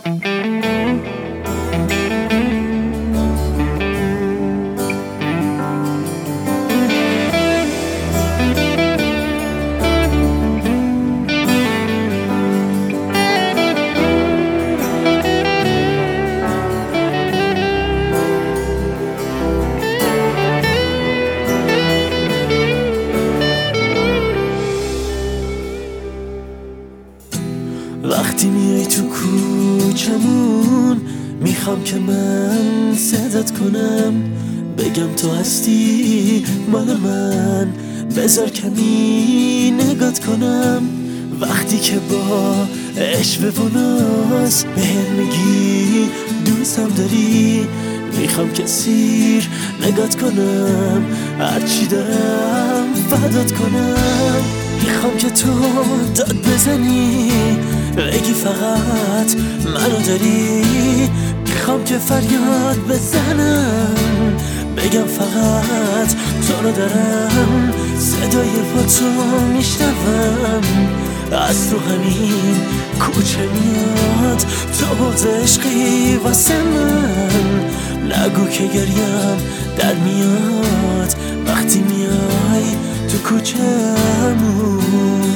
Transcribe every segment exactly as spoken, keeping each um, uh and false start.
وقتی میای تو کوچمون میخوام که من صدات کنم، بگم تو هستی مال من، بذار کمی نگات کنم. وقتی که با عشق و ناز بهم میگی دوستم داری، میخوام که سیر نگات کنم، هرچی دارم فدات کنم. میخوام که تو داد بزنی، بگی فقط منو داری، میخوام که فریاد بزنم، بگم فقط تو رو دارم. صدای پاتو میشنوم از تو همین کوچه میاد، تو بود عشقی واسه من. نگو که گریم در میاد وقتی میای تو کوچه‌مون.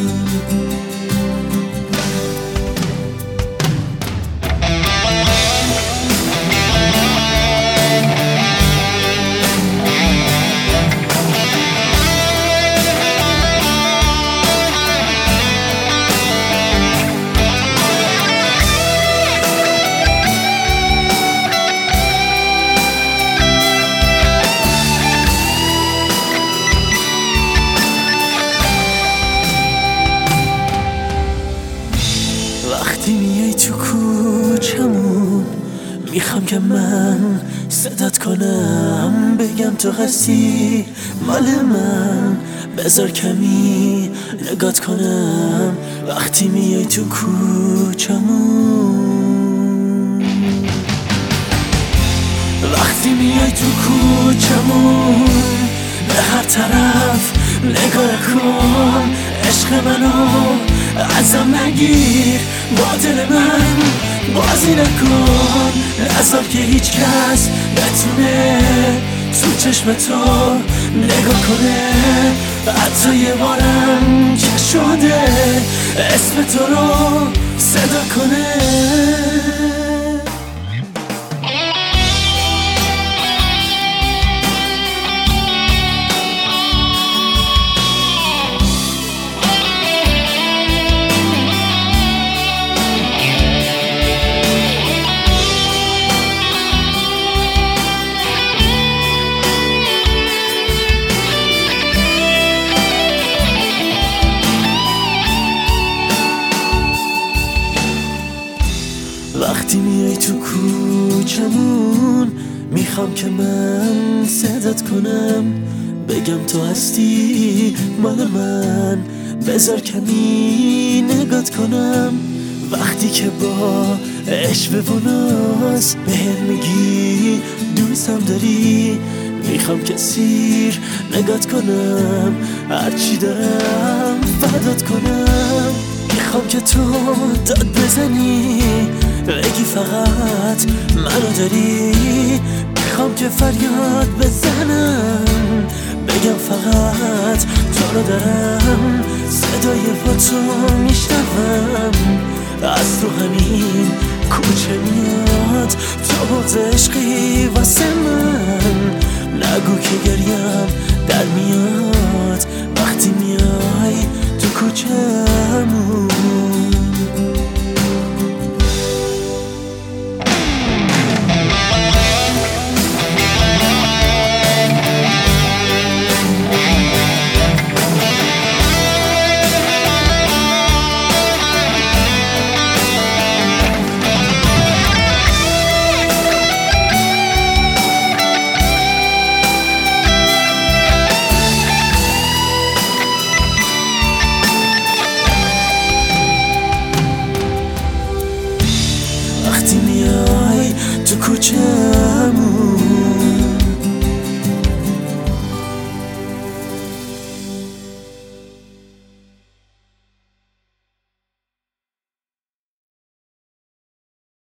وقتی میای تو کوچمون میخوام که من صدات کنم، بگم تو هستی مال من، بذار کمی نگات کنم. وقتی میای تو کوچمون، وقتی میای تو کوچمون به هر طرف نگاه کن، عشق منو ازم نگیر، با دل من بازی نکن، نذار که هیچ کس بتونه تو چشم تو نگاه کنه. حتی یه بارم که شده اسم تو رو صدا کنه. وقتی میای تو کوچمون میخوام که من صدات کنم، بگم تو هستی مال من، بذار کمی نگات کنم. وقتی که با عشق و ناز بهم میگی دوستم داری، میخوام که سیر نگات کنم، هرچی دارم فدات کنم. میخوام که تو داد بزنی، بگی فقط منو داری، میخوام که فریاد بزنم، بگم فقط تو رو دارم. صدای پاتو میشنوم از تو همین کوچه میاد، تو بود عشقی واسه من. نگو که گریم در میاد وقتی میای تو کوچه